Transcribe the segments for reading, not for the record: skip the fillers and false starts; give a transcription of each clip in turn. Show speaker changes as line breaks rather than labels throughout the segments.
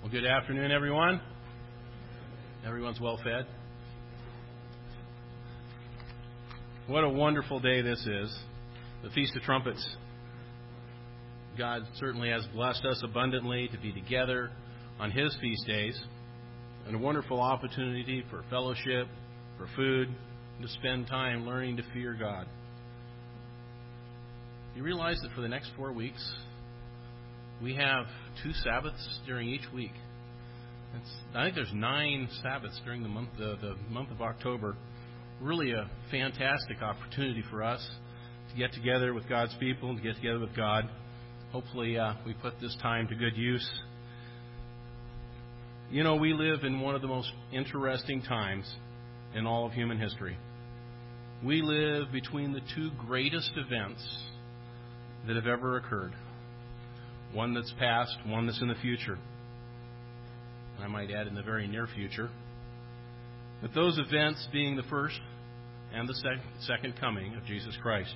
Well, good afternoon, everyone. Everyone's well fed. What a wonderful day this is, the Feast of Trumpets. God certainly has blessed us abundantly to be together on His feast days, and a wonderful opportunity for fellowship, for food, and to spend time learning to fear God. You realize that for the next 4 weeks, we have 2 Sabbaths during each week. I think there's 9 Sabbaths during the month of October. Really a fantastic opportunity for us to get together with God's people, to get together with God. Hopefully we put this time to good use. You know, we live in one of the most interesting times in all of human history. We live between the 2 greatest events that have ever occurred. One that's past, one that's in the future. And I might add in the very near future. But those events being the first and the second coming of Jesus Christ.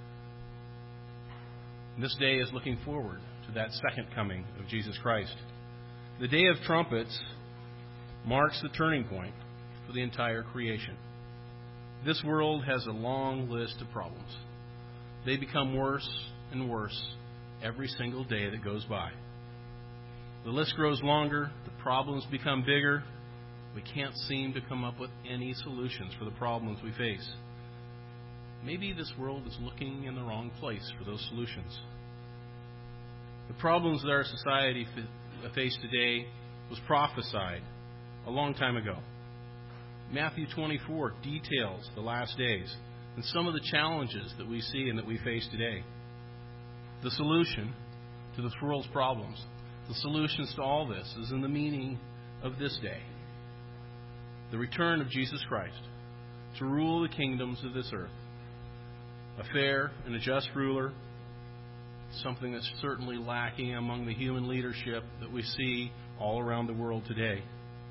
And this day is looking forward to that second coming of Jesus Christ. The Day of Trumpets marks the turning point for the entire creation. This world has a long list of problems. They become worse and worse every single day that goes by. The list grows longer, the problems become bigger. We can't seem to come up with any solutions for the problems we face. Maybe this world is looking in the wrong place for those solutions. The problems that our society faces today was prophesied a long time ago. Matthew 24 details the last days and some of the challenges that we see and that we face today. The solution to this world's problems, the solutions to all this is in the meaning of this day. The return of Jesus Christ to rule the kingdoms of this earth. A fair and a just ruler, something that's certainly lacking among the human leadership that we see all around the world today.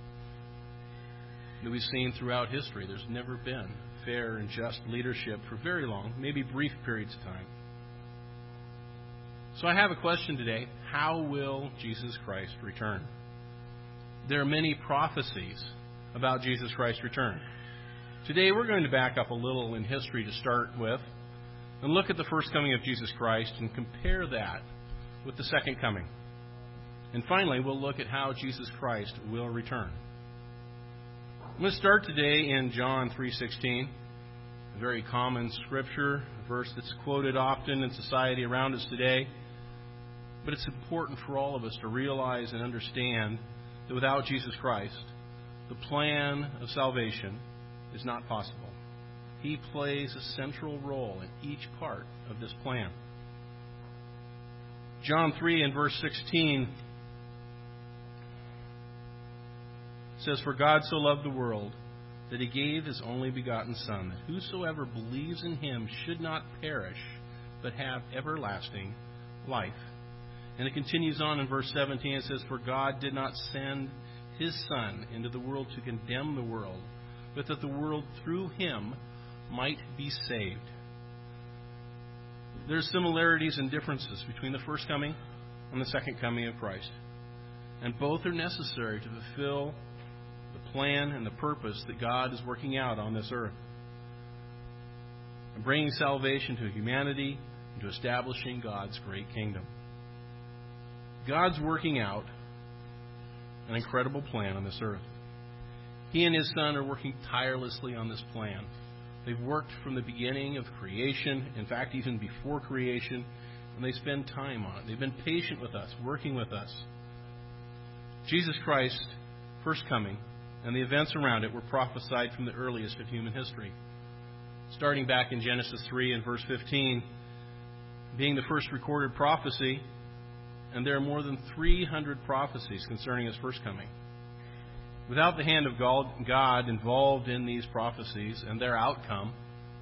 That we've seen throughout history. There's never been fair and just leadership for very long, maybe brief periods of time. So I have a question today. How will Jesus Christ return? There are many prophecies about Jesus Christ's return. Today we're going to back up a little in history to start with and look at the first coming of Jesus Christ and compare that with the second coming. And finally, we'll look at how Jesus Christ will return. I'm going to start today in John 3:16, a very common scripture, a verse that's quoted often in society around us today. But it's important for all of us to realize and understand that without Jesus Christ, the plan of salvation is not possible. He plays a central role in each part of this plan. John 3 and verse 16 says, "For God so loved the world that He gave His only begotten Son, that whosoever believes in Him should not perish, but have everlasting life." And it continues on in verse 17. It says, "For God did not send His Son into the world to condemn the world, but that the world through Him might be saved." There are similarities and differences between the first coming and the second coming of Christ. And both are necessary to fulfill the plan and the purpose that God is working out on this earth. And bringing salvation to humanity and to establishing God's great kingdom. God's working out an incredible plan on this earth. He and His Son are working tirelessly on this plan. They've worked from the beginning of creation, in fact, even before creation, and they spend time on it. They've been patient with us, working with us. Jesus Christ's first coming and the events around it were prophesied from the earliest of human history. Starting back in Genesis 3 and verse 15, being the first recorded prophecy, and there are more than 300 prophecies concerning His first coming. Without the hand of God involved in these prophecies and their outcome,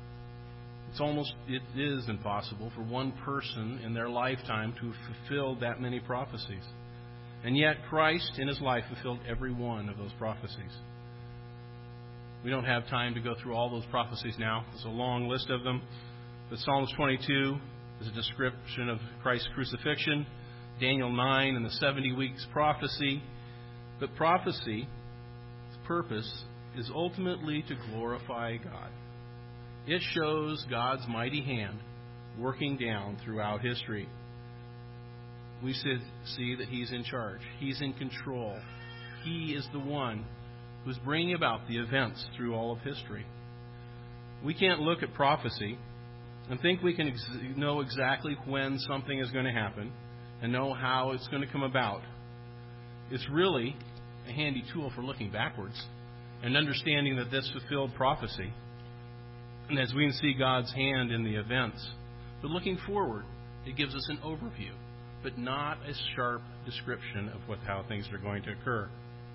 it is impossible for one person in their lifetime to have fulfilled that many prophecies. And yet Christ in His life fulfilled every one of those prophecies. We don't have time to go through all those prophecies now. There's a long list of them. But Psalms 22 is a description of Christ's crucifixion. Daniel 9 and the 70 weeks prophecy. But prophecy's purpose is ultimately to glorify God. It shows God's mighty hand working down throughout history. We see that He's in charge. He's in control. He is the one who's bringing about the events through all of history. We can't look at prophecy and think we can know exactly when something is going to happen and know how it's going to come about. It's really a handy tool for looking backwards and understanding that this fulfilled prophecy. And as we can see God's hand in the events. But looking forward, it gives us an overview, but not a sharp description of how things are going to occur.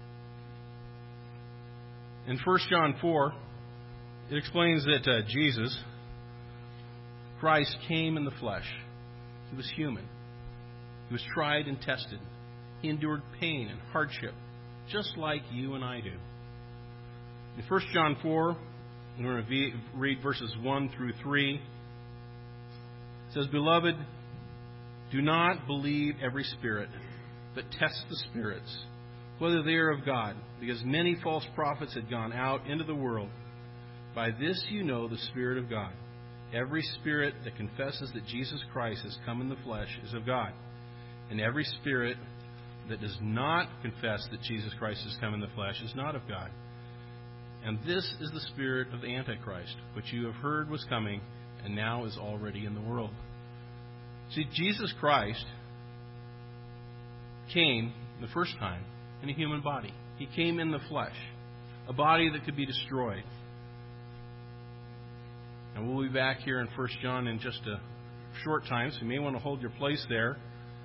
In 1 John 4, it explains that Jesus, Christ, came in the flesh. He was human. He was tried and tested. He endured pain and hardship, just like you and I do. In 1 John 4, we're going to read verses 1 through 3. It says, "Beloved, do not believe every spirit, but test the spirits, whether they are of God, because many false prophets had gone out into the world. By this you know the Spirit of God. Every spirit that confesses that Jesus Christ has come in the flesh is of God. And every spirit that does not confess that Jesus Christ has come in the flesh is not of God. And this is the spirit of the Antichrist, which you have heard was coming, and now is already in the world." See, Jesus Christ came the first time in a human body. He came in the flesh, a body that could be destroyed. And we'll be back here in 1 John in just a short time, so you may want to hold your place there.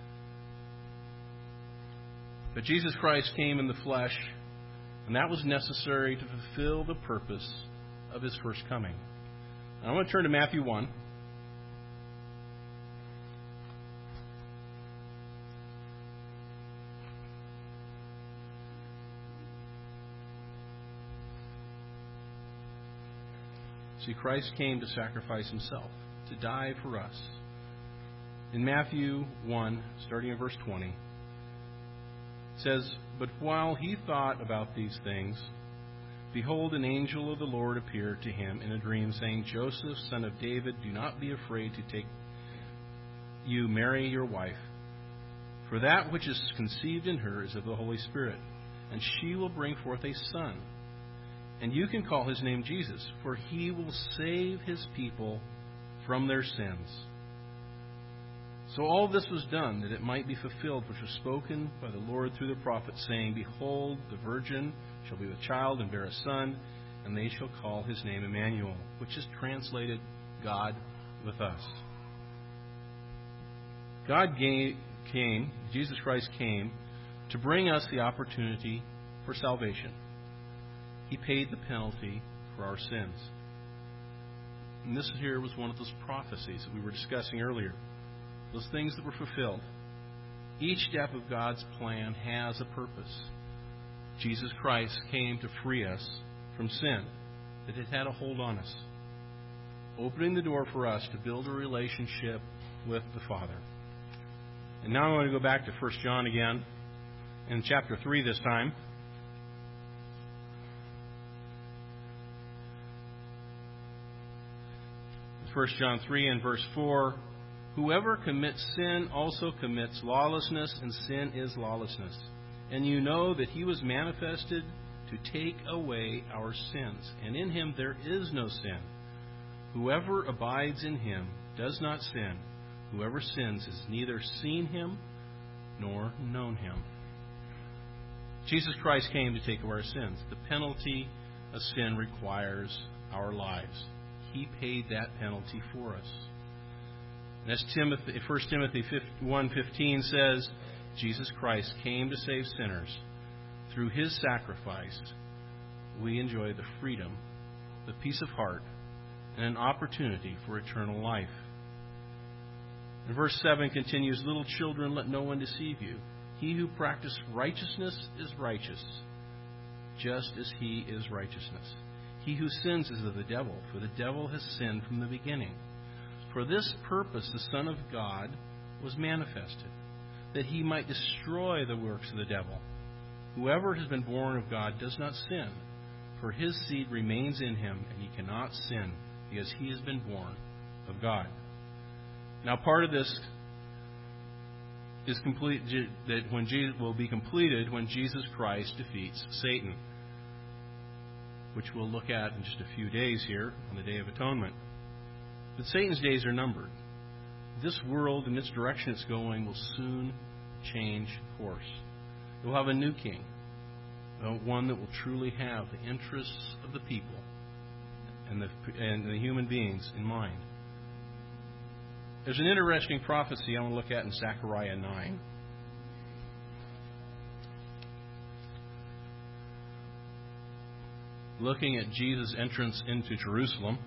But Jesus Christ came in the flesh, and that was necessary to fulfill the purpose of His first coming. Now, I want to turn to Matthew 1. See, Christ came to sacrifice Himself, to die for us. In Matthew 1, starting in verse 20, it says, "But while he thought about these things, behold, an angel of the Lord appeared to him in a dream, saying, Joseph, son of David, do not be afraid to take you Mary, your wife, for that which is conceived in her is of the Holy Spirit, and she will bring forth a son. And you can call his name Jesus, for he will save his people from their sins." So all this was done that it might be fulfilled, which was spoken by the Lord through the prophet, saying, "Behold, the virgin shall be with child and bear a son, and they shall call his name Emmanuel," which is translated God with us. Jesus Christ came to bring us the opportunity for salvation. He paid the penalty for our sins. And this here was one of those prophecies that we were discussing earlier. Those things that were fulfilled. Each step of God's plan has a purpose. Jesus Christ came to free us from sin that had had a hold on us, opening the door for us to build a relationship with the Father. And now I want to go back to 1 John again, in chapter 3 this time. 1 John 3 and verse 4, "Whoever commits sin also commits lawlessness, and sin is lawlessness. And you know that He was manifested to take away our sins, and in Him there is no sin. Whoever abides in Him does not sin. Whoever sins has neither seen Him nor known Him." Jesus Christ came to take away our sins. The penalty of sin requires our lives. He paid that penalty for us. And as 1 Timothy 1:15 says, Jesus Christ came to save sinners. Through His sacrifice, we enjoy the freedom, the peace of heart, and an opportunity for eternal life. And verse 7 continues, "Little children, let no one deceive you. He who practices righteousness is righteous, just as He is righteousness. He who sins is of the devil, for the devil has sinned from the beginning. For this purpose the Son of God was manifested, that He might destroy the works of the devil. Whoever has been born of God does not sin, for his seed remains in him, and he cannot sin because he has been born of God. Now, part of this is complete, that when Jesus will be completed when Jesus Christ defeats Satan, which we'll look at in just a few days here on the Day of Atonement. But Satan's days are numbered. This world and its direction it's going will soon change course. It will have a new king, one that will truly have the interests of the people and the human beings in mind. There's an interesting prophecy I want to look at in Zechariah 9. Looking at Jesus' entrance into Jerusalem.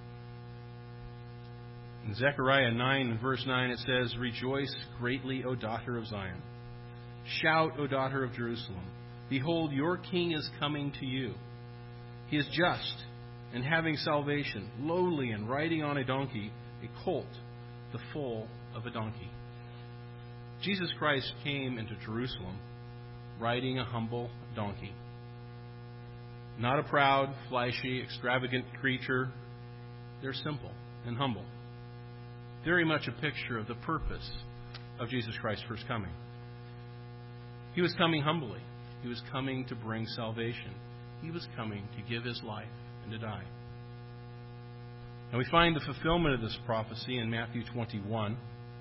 In Zechariah 9, verse 9, it says, "Rejoice greatly, O daughter of Zion. Shout, O daughter of Jerusalem. Behold, your king is coming to you. He is just and having salvation, lowly and riding on a donkey, a colt, the foal of a donkey." Jesus Christ came into Jerusalem riding a humble donkey. Not a proud, flashy, extravagant creature. They're simple and humble. Very much a picture of the purpose of Jesus Christ's first coming. He was coming humbly. He was coming to bring salvation. He was coming to give his life and to die. And we find the fulfillment of this prophecy in Matthew 21.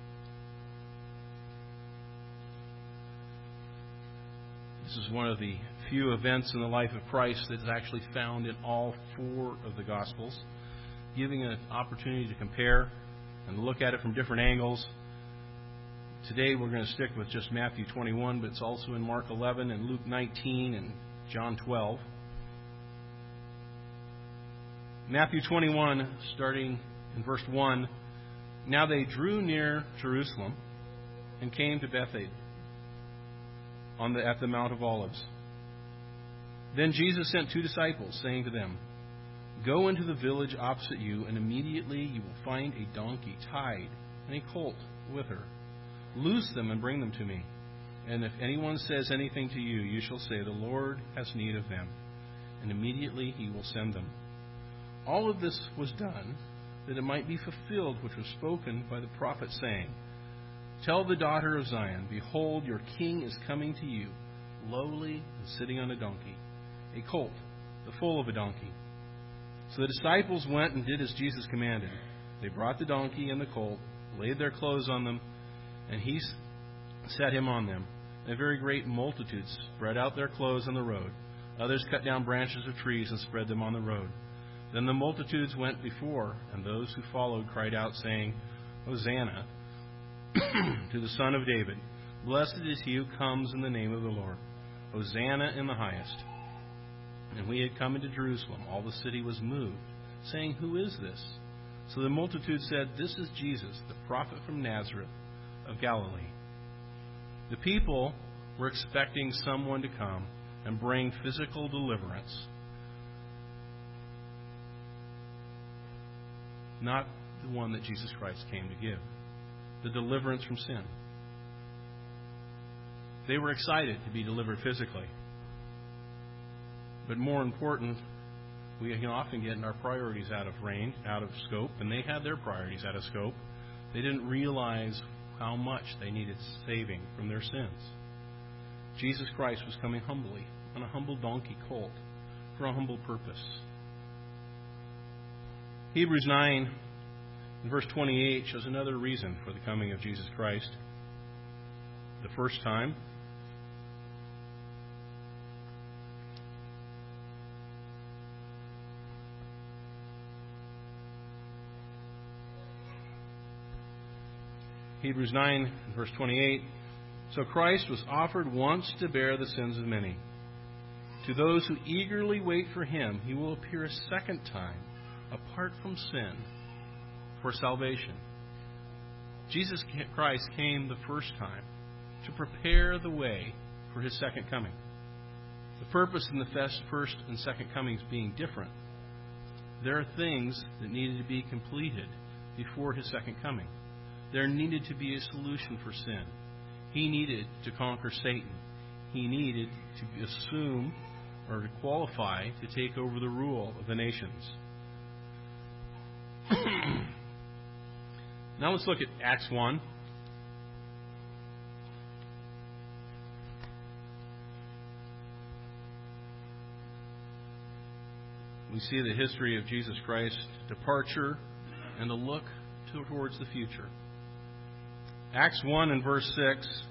This is one of the few events in the life of Christ that is actually found in all four of the Gospels, giving an opportunity to compare and look at it from different angles. Today we're going to stick with just Matthew 21, but it's also in Mark 11 and Luke 19 and John 12. Matthew 21, starting in verse 1, "Now they drew near Jerusalem and came to Bethany at the Mount of Olives. Then Jesus sent 2 disciples, saying to them, 'Go into the village opposite you, and immediately you will find a donkey tied and a colt with her. Loose them and bring them to me. And if anyone says anything to you, you shall say, the Lord has need of them. And immediately he will send them.' All of this was done that it might be fulfilled which was spoken by the prophet, saying, 'Tell the daughter of Zion, behold, your king is coming to you, lowly and sitting on a donkey, a colt, the foal of a donkey.' So the disciples went and did as Jesus commanded. They brought the donkey and the colt, laid their clothes on them, and he set him on them. And a very great multitude spread out their clothes on the road. Others cut down branches of trees and spread them on the road. Then the multitudes went before, and those who followed cried out, saying, Hosanna to the Son of David. Blessed is he who comes in the name of the Lord. Hosanna in the highest. And when he had come into Jerusalem, all the city was moved, saying, Who is this? So the multitude said, This is Jesus, the prophet from Nazareth of Galilee. The people were expecting someone to come and bring physical deliverance, not the one that Jesus Christ came to give, the deliverance from sin. They were excited to be delivered physically. But more important, we can often get our priorities out of range, out of scope, and they had their priorities out of scope. They didn't realize how much they needed saving from their sins. Jesus Christ was coming humbly on a humble donkey colt for a humble purpose. Hebrews 9, verse 28 shows another reason for the coming of Jesus Christ. The first time, Hebrews 9, verse 28, So Christ was offered once to bear the sins of many. To those who eagerly wait for him, he will appear a second time, apart from sin, for salvation. Jesus Christ came the first time to prepare the way for his second coming. The purpose in the first and second comings being different, there are things that needed to be completed before his second coming. There needed to be a solution for sin. He needed to conquer Satan. he needed to assume or to qualify to take over the rule of the nations. Now let's look at Acts 1. We see the history of Jesus Christ's departure and a look towards the future. Acts 1 and verse 6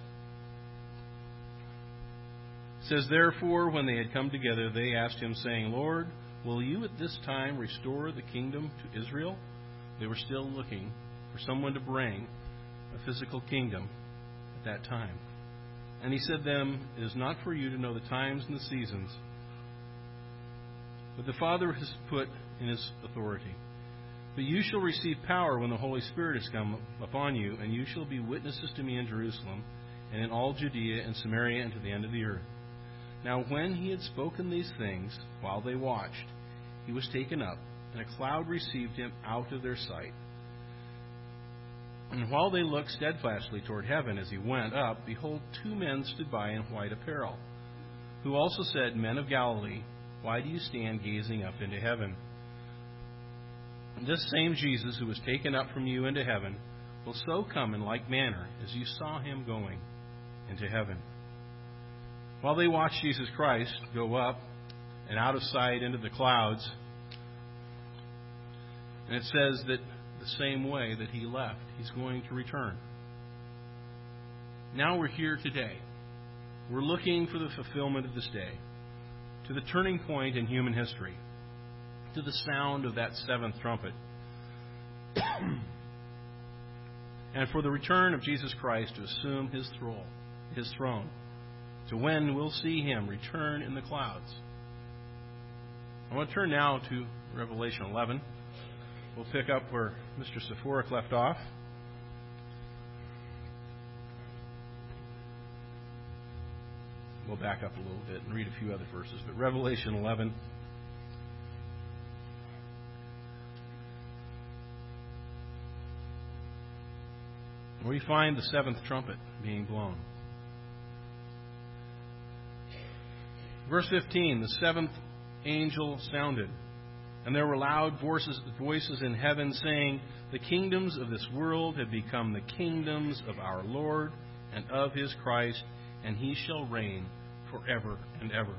says, "Therefore, when they had come together, they asked him, saying, Lord, will you at this time restore the kingdom to Israel?" They were still looking for someone to bring a physical kingdom at that time. And he said to them, "It is not for you to know the times and the seasons, but the Father has put in his authority. But you shall receive power when the Holy Spirit has come upon you, and you shall be witnesses to me in Jerusalem, and in all Judea and Samaria, and to the end of the earth." Now when he had spoken these things, while they watched, he was taken up, and a cloud received him out of their sight. And while they looked steadfastly toward heaven as he went up, behold, 2 men stood by in white apparel, who also said, "Men of Galilee, why do you stand gazing up into heaven? This same Jesus who was taken up from you into heaven will so come in like manner as you saw him going into heaven." While they watched Jesus Christ go up and out of sight into the clouds, and it says that the same way that he left, he's going to return. Now we're here today. We're looking for the fulfillment of this day, to the turning point in human history, to the sound of that 7th trumpet, and for the return of Jesus Christ to assume his throne, to when we'll see him return in the clouds. I want to turn now to Revelation 11. We'll pick up where Mr. Sephoric left off. We'll back up a little bit and read a few other verses. But Revelation 11. Where we find the 7th trumpet being blown. Verse 15, "The 7th angel sounded, and there were loud voices in heaven saying, The kingdoms of this world have become the kingdoms of our Lord and of his Christ, and he shall reign forever and ever."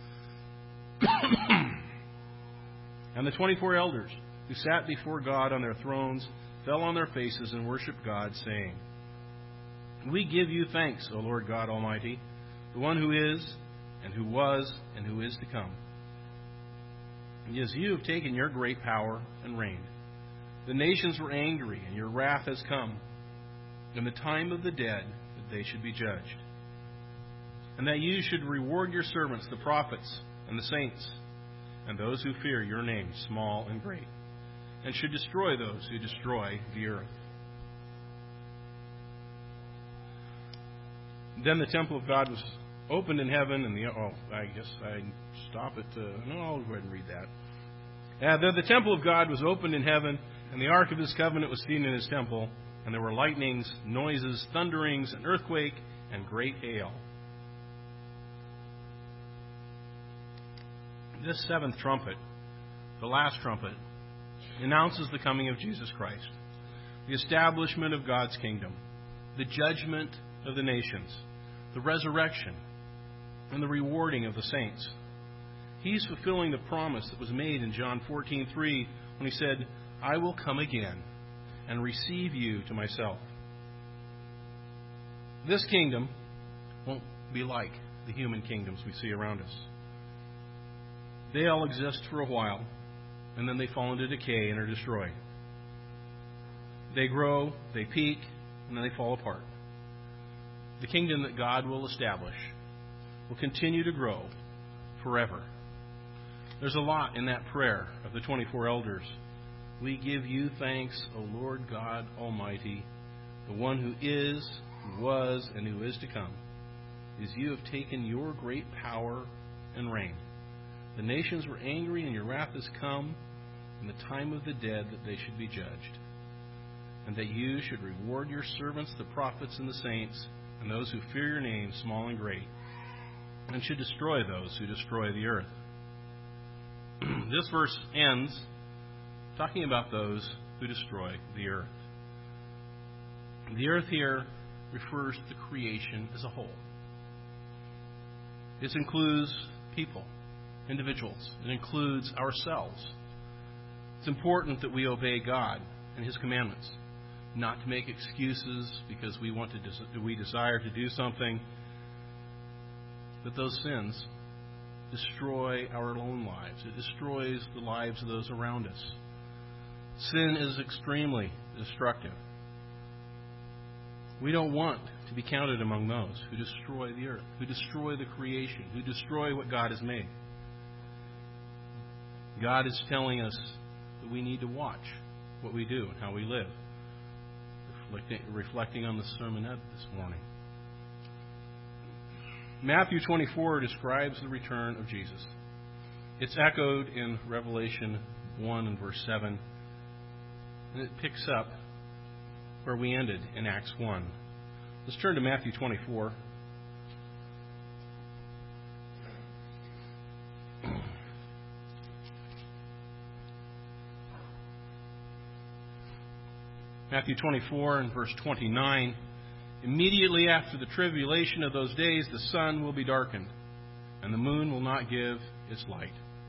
And the 24 elders who sat before God on their thrones fell on their faces and worshipped God, saying, "We give you thanks, O Lord God Almighty, the one who is, and who was, and who is to come. Yes, you have taken your great power and reigned. The nations were angry, and your wrath has come, in the time of the dead, that they should be judged, and that you should reward your servants, the prophets and the saints, and those who fear your name, small and great, and should destroy those who destroy the earth." Then the temple of God was opened in heaven, and I guess I stop it. No, I'll go ahead and read that. The temple of God was opened in heaven, and the ark of his covenant was seen in his temple, and there were lightnings, noises, thunderings, an earthquake, and great hail. This 7th trumpet, the last trumpet, announces the coming of Jesus Christ, the establishment of God's kingdom, the judgment of the nations, the resurrection, and the rewarding of the saints. He's fulfilling the promise that was made in John 14:3 when he said, "I will come again and receive you to myself." This kingdom won't be like the human kingdoms we see around us. They all exist for a while, and then they fall into decay and are destroyed. They grow, they peak, and then they fall apart. The kingdom that God will establish will continue to grow forever. There's a lot in that prayer of the 24 elders. "We give you thanks, O Lord God Almighty, the one who is, who was, and who is to come, as you have taken your great power and reigned. The nations were angry, and your wrath has come, in the time of the dead, that they should be judged, and that you should reward your servants, the prophets and the saints, and those who fear your name, small and great, and should destroy those who destroy the earth. This verse ends talking about those who destroy the earth. The earth here refers to the creation as a whole. This includes people, individuals. It includes ourselves. It's important that we obey God and His commandments, not to make excuses because we desire to do something, but those sins destroy our own lives. It destroys the lives of those around us. Sin is extremely destructive. We don't want to be counted among those who destroy the earth, who destroy the creation, who destroy what God has made. God is telling us that we need to watch what we do and how we live. Reflecting on the sermonette this morning. Matthew 24 describes the return of Jesus. It's echoed in Revelation 1 and verse 7. And it picks up where we ended in Acts 1. Let's turn to Matthew 24. Matthew 24 and verse 29. Immediately after the tribulation of those days, the sun will be darkened, and the moon will not give its light.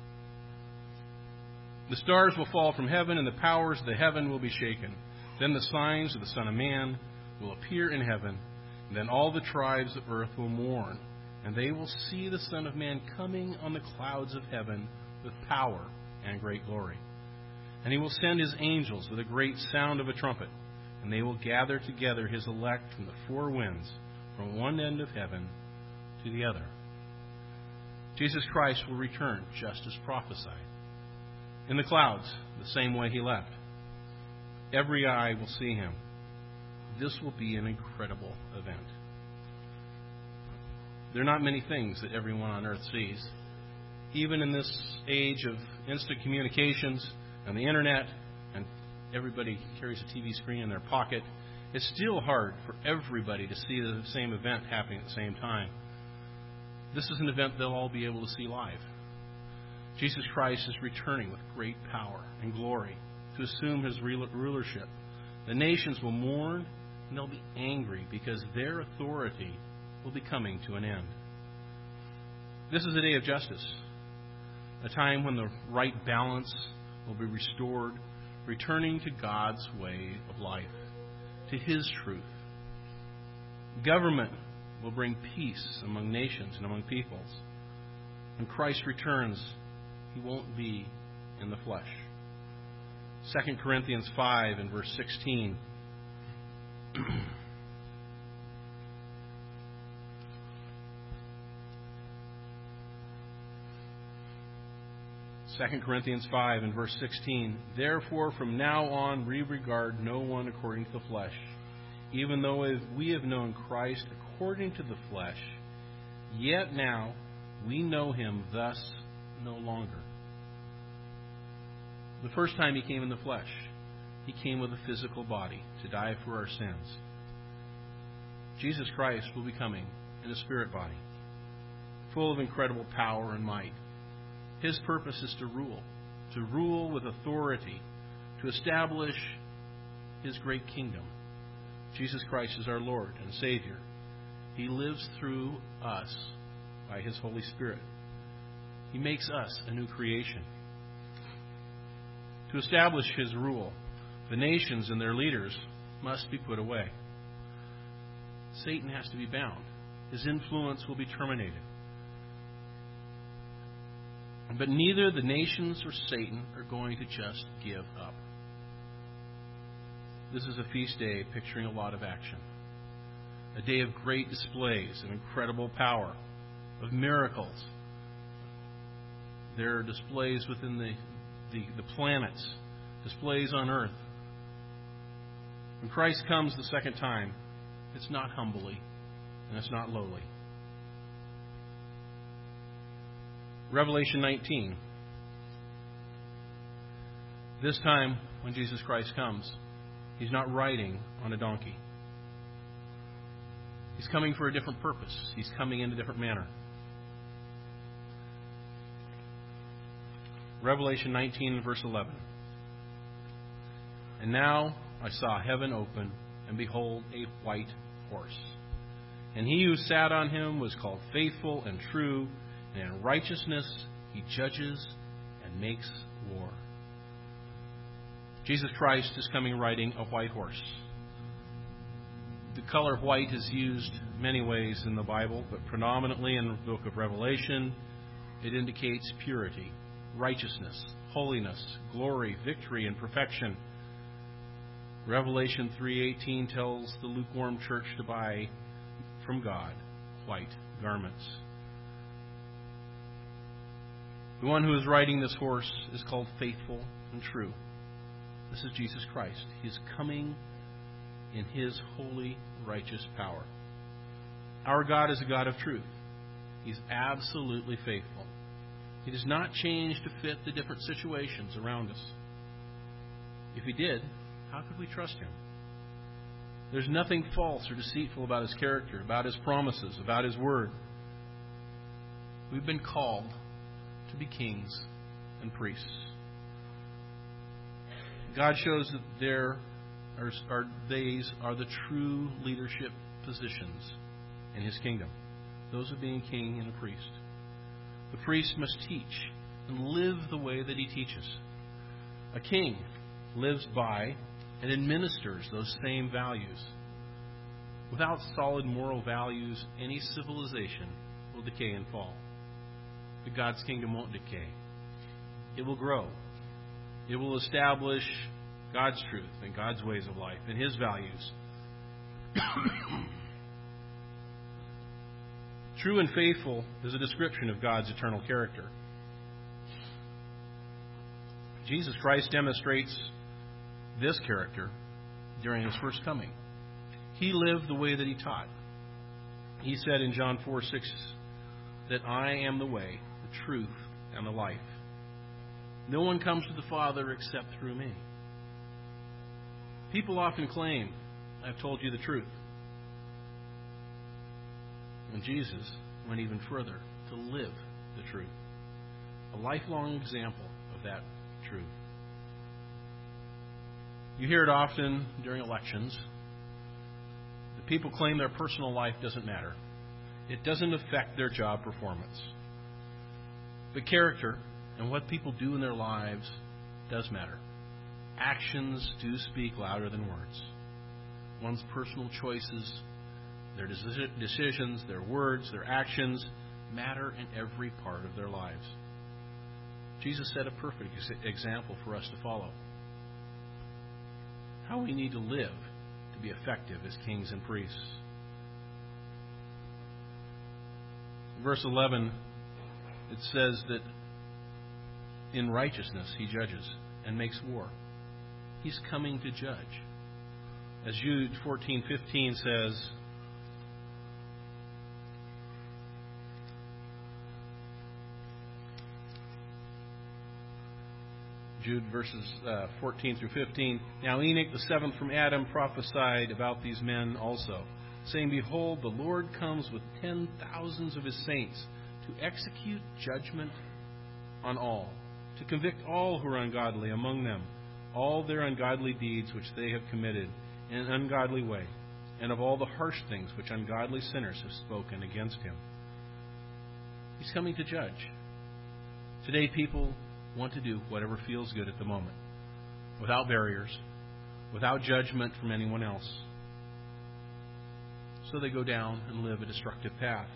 The stars will fall from heaven, and the powers of the heaven will be shaken. Then the signs of the Son of Man will appear in heaven, and then all the tribes of earth will mourn, and they will see the Son of Man coming on the clouds of heaven with power and great glory. And He will send His angels with a great sound of a trumpet, and they will gather together His elect from the four winds, from one end of heaven to the other. Jesus Christ will return just as prophesied. In the clouds, the same way He left. Every eye will see Him. This will be an incredible event. There are not many things that everyone on earth sees. Even in this age of instant communications and the internet, and everybody carries a TV screen in their pocket, it's still hard for everybody to see the same event happening at the same time. This is an event they'll all be able to see live. Jesus Christ is returning with great power and glory to assume His rulership. The nations will mourn and they'll be angry because their authority will be coming to an end. This is a day of justice, a time when the right balance will be restored, returning to God's way of life, to His truth. Government will bring peace among nations and among peoples. When Christ returns, He won't be in the flesh. 2 Corinthians 5 and verse 16. 2 Corinthians 5 and verse 16. Therefore, from now on, we regard no one according to the flesh. Even though we have known Christ according to the flesh, yet now we know Him thus no longer. The first time He came in the flesh, He came with a physical body to die for our sins. Jesus Christ will be coming in a spirit body, full of incredible power and might. His purpose is to rule with authority, to establish His great kingdom. Jesus Christ is our Lord and Savior. He lives through us by His Holy Spirit. He makes us a new creation. To establish His rule, the nations and their leaders must be put away. Satan has to be bound. His influence will be terminated. But neither the nations or Satan are going to just give up. This is a feast day picturing a lot of action. A day of great displays of incredible power, of miracles. There are displays within the planets, displays on earth. When Christ comes the second time, it's not humbly and it's not lowly. Revelation 19. This time, when Jesus Christ comes, He's not riding on a donkey. He's coming for a different purpose. He's coming in a different manner. Revelation 19, verse 11. And now I saw heaven open, and behold, a white horse. And he who sat on him was called Faithful and True, and in righteousness he judges and makes war. Jesus Christ is coming riding a white horse. The color white is used many ways in the Bible, but predominantly in the book of Revelation, it indicates purity, righteousness, holiness, glory, victory, and perfection. Revelation 3:18 tells the lukewarm church to buy from God white garments. The one who is riding this horse is called Faithful and True. This is Jesus Christ. He is coming in His holy, righteous power. Our God is a God of truth. He's absolutely faithful. He does not change to fit the different situations around us. If He did, how could we trust Him? There's nothing false or deceitful about His character, about His promises, about His word. We've been called to be kings and priests. God shows that these are the true leadership positions in His kingdom. Those of being king and a priest. The priest must teach and live the way that he teaches. A king lives by and administers those same values. Without solid moral values, any civilization will decay and fall. But God's kingdom won't decay. It will grow. It will establish God's truth and God's ways of life and His values. True and faithful is a description of God's eternal character. Jesus Christ demonstrates this character during His first coming. He lived the way that He taught. He said in John 4:6 that I am the way, the truth, and the life. No one comes to the Father except through me. People often claim, I've told you the truth. And Jesus went even further to live the truth. A lifelong example of that truth. You hear it often during elections. The people claim their personal life doesn't matter. It doesn't affect their job performance. But character and what people do in their lives does matter. Actions do speak louder than words. One's personal choices, their decisions, their words, their actions matter in every part of their lives. Jesus set a perfect example for us to follow. How we need to live to be effective as kings and priests. In verse 11, it says that in righteousness He judges and makes war. He's coming to judge. As Jude 14:15 says, Jude verses 14 through 15. Now Enoch, the seventh from Adam, prophesied about these men also, saying, Behold, the Lord comes with 10,000s of His saints to execute judgment on all, to convict all who are ungodly among them, all their ungodly deeds which they have committed in an ungodly way, and of all the harsh things which ungodly sinners have spoken against Him. He's coming to judge. Today people want to do whatever feels good at the moment, without barriers, without judgment from anyone else. So they go down and live a destructive path.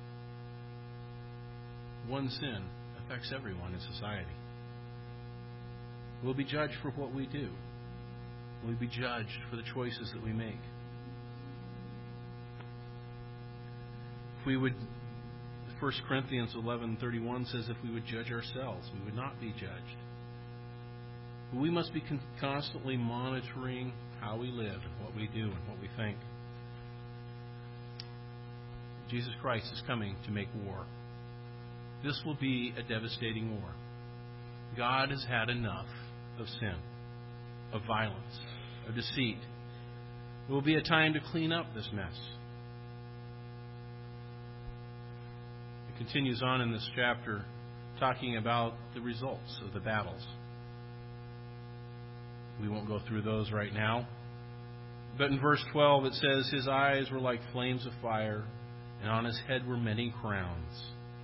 One sin affects everyone in society. We'll be judged for what we do. We'll be judged for the choices that we make. If we would, 1 Corinthians 11:31 says, if we would judge ourselves, we would not be judged. But we must be constantly monitoring how we live and what we do and what we think. Jesus Christ is coming to make war. This will be a devastating war. God has had enough of sin, of violence, of deceit. It will be a time to clean up this mess. It continues on in this chapter talking about the results of the battles. We won't go through those right now. But in verse 12 it says, his eyes were like flames of fire, and on his head were many crowns.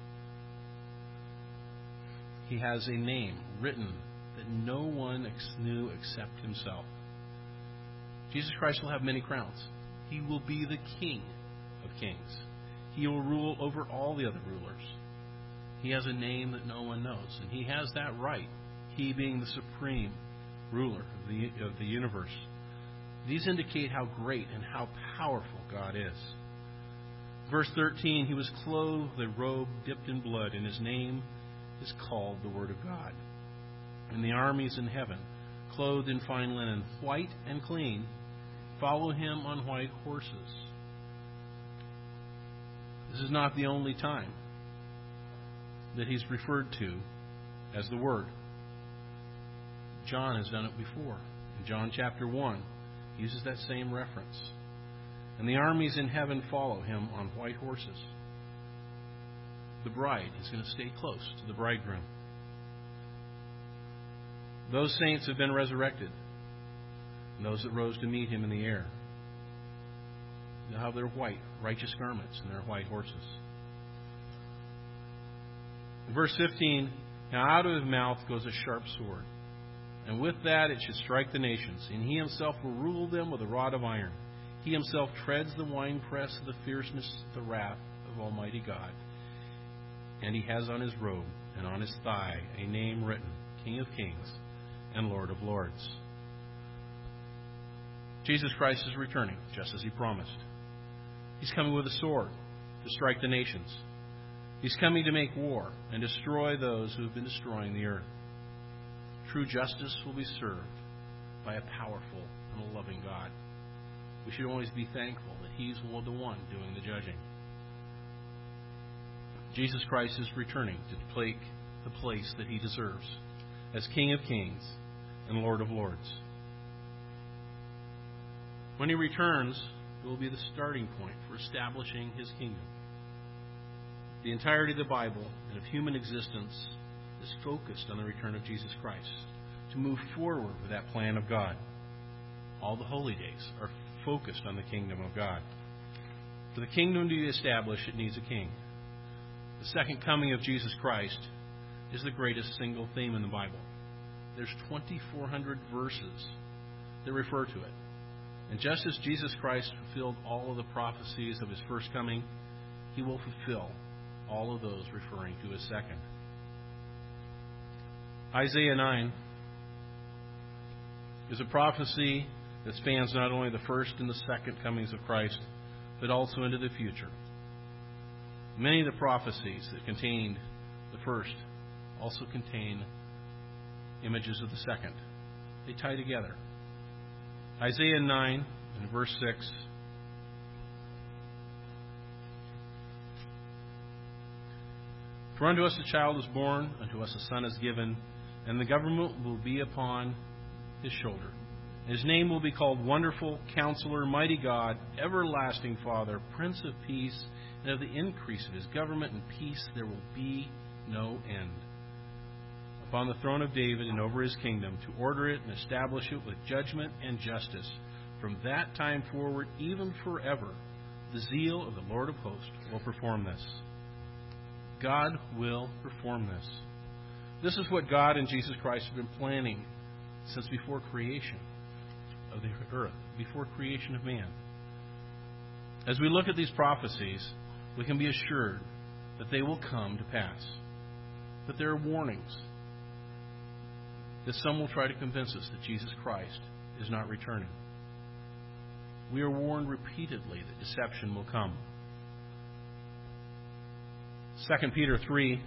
He has a name written that no one knew except himself. Jesus Christ will have many crowns. He will be the King of kings. He will rule over all the other rulers. He has a name that no one knows, and he has that right, he being the supreme ruler of the universe. These indicate how great and how powerful God is. Verse 13, he was clothed with a robe dipped in blood, and his name is called the Word of God. And the armies in heaven, clothed in fine linen, white and clean, follow him on white horses. This is not the only time that he's referred to as the Word. John has done it before. In John chapter 1, he uses that same reference. And the armies in heaven follow him on white horses. The bride is going to stay close to the bridegroom. Those saints have been resurrected, and those that rose to meet him in the air. They'll have their white, righteous garments and their white horses. In verse 15, now out of his mouth goes a sharp sword, and with that it should strike the nations, and he himself will rule them with a rod of iron. He himself treads the winepress of the fierceness of the wrath of Almighty God. And he has on his robe and on his thigh a name written, King of Kings and Lord of Lords. Jesus Christ is returning, just as he promised. He's coming with a sword to strike the nations. He's coming to make war and destroy those who have been destroying the earth. True justice will be served by a powerful and a loving God. We should always be thankful that he's the one doing the judging. Jesus Christ is returning to take the place that he deserves as King of Kings and Lord of Lords. When he returns, it will be the starting point for establishing his kingdom. The entirety of the Bible and of human existence is focused on the return of Jesus Christ to move forward with that plan of God. All the holy days are focused on the kingdom of God. For the kingdom to be established, it needs a king. The second coming of Jesus Christ is the greatest single theme in the Bible. There's 2,400 verses that refer to it. And just as Jesus Christ fulfilled all of the prophecies of his first coming, he will fulfill all of those referring to his second. Isaiah 9 is a prophecy that spans not only the first and the second comings of Christ, but also into the future. Many of the prophecies that contained the first also contain images of the second. They tie together. Isaiah 9 and verse 6. For unto us a child is born, unto us a son is given, and the government will be upon his shoulder. His name will be called Wonderful, Counselor, Mighty God, Everlasting Father, Prince of Peace, and of the increase of his government and peace there will be no end. Upon the throne of David and over his kingdom, to order it and establish it with judgment and justice, from that time forward, even forever, the zeal of the Lord of hosts will perform this. God will perform this. This is what God and Jesus Christ have been planning since before creation of the earth, before creation of man. As we look at these prophecies, we can be assured that they will come to pass. But there are warnings that some will try to convince us that Jesus Christ is not returning. We are warned repeatedly that deception will come. 2 Peter 3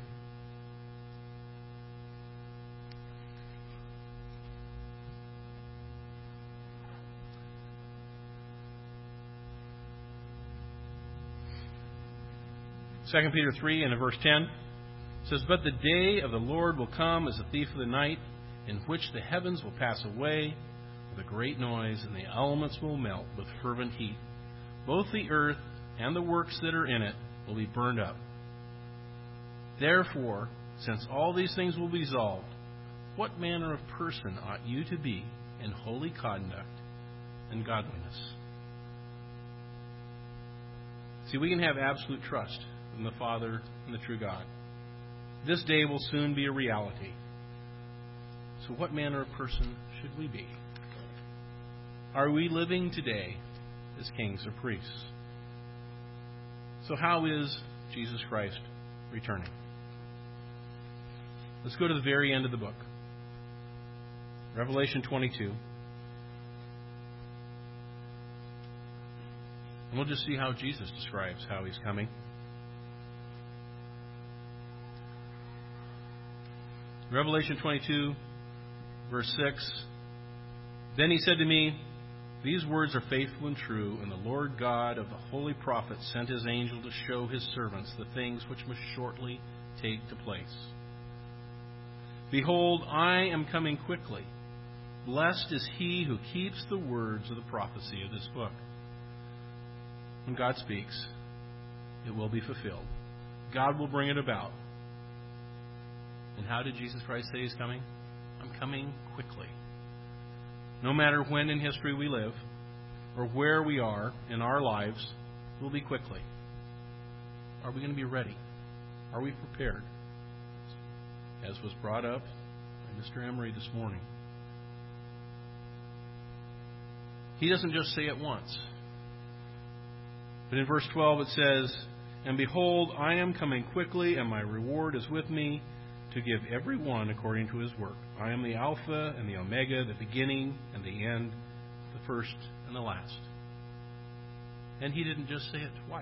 2 Peter 3 and verse 10 says, But the day of the Lord will come as a thief of the night, in which the heavens will pass away with a great noise, and the elements will melt with fervent heat. Both the earth and the works that are in it will be burned up. Therefore, Since all these things will be dissolved, what manner of person ought you to be in holy conduct and godliness? See, we can have absolute trust in the Father and the true God. This day will soon be a reality. So what manner of person should we be? Are we living today as kings or priests? So how is Jesus Christ returning? Let's go to the very end of the book. Revelation 22. And we'll just see how Jesus describes how He's coming. Revelation 22, verse 6. Then He said to me, these words are faithful and true, and the Lord God of the holy prophets sent His angel to show His servants the things which must shortly take to place. Behold, I am coming quickly. Blessed is he who keeps the words of the prophecy of this book. When God speaks, it will be fulfilled. God will bring it about. And how did Jesus Christ say He's coming? I'm coming quickly. No matter when in history we live or where we are in our lives, it will be quickly. Are we going to be ready? Are we prepared? As was brought up by Mr. Emery this morning. He doesn't just say it once. But in verse 12 it says, and behold, I am coming quickly, and my reward is with me, to give every one according to his work. I am the Alpha and the Omega, the beginning and the end, the first and the last. And He didn't just say it twice.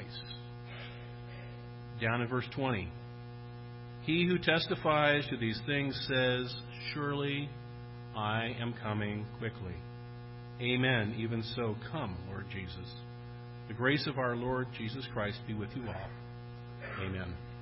Down in verse 20. He who testifies to these things says, surely I am coming quickly. Amen. Even so, come, Lord Jesus. The grace of our Lord Jesus Christ be with you all. Amen.